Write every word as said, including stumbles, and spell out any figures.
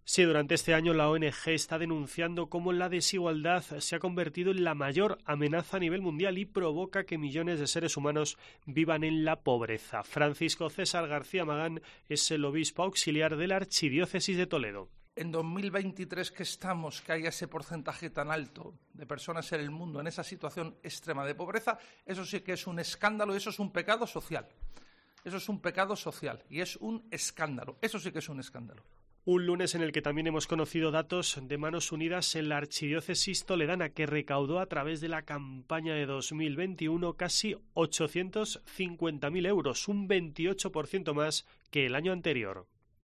Sí, durante este año la O N G está denunciando cómo la desigualdad se ha convertido en la mayor amenaza a nivel mundial y provoca que millones de seres humanos vivan en la pobreza. Francisco César García Magán es el obispo auxiliar de la Archidiócesis de Toledo. En dos mil veintitrés que estamos, que haya ese porcentaje tan alto de personas en el mundo en esa situación extrema de pobreza, eso sí que es un escándalo y eso es un pecado social. Eso es un pecado social y es un escándalo. Eso sí que es un escándalo. Un lunes en el que también hemos conocido datos de Manos Unidas en la Archidiócesis toledana, que recaudó a través de la campaña de dos mil veintiuno casi ochocientos cincuenta mil euros, un veintiocho por ciento más que el año anterior.